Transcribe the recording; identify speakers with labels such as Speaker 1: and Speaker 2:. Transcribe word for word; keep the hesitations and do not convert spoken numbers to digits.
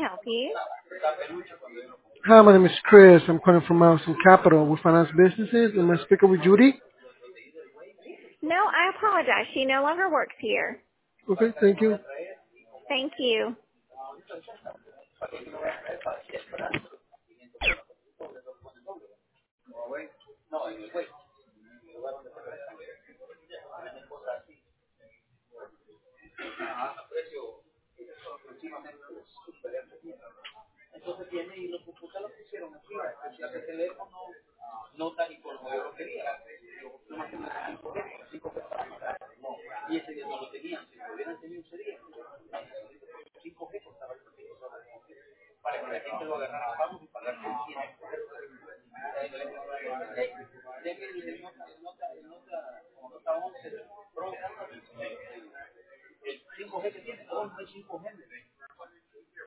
Speaker 1: help you?
Speaker 2: Hi, my name is Chris. I'm calling from Mountain Capital. We finance businesses. Am I speaking with Judy?
Speaker 1: No, I apologize. She no longer works here.
Speaker 2: Okay, thank you.
Speaker 1: Thank you.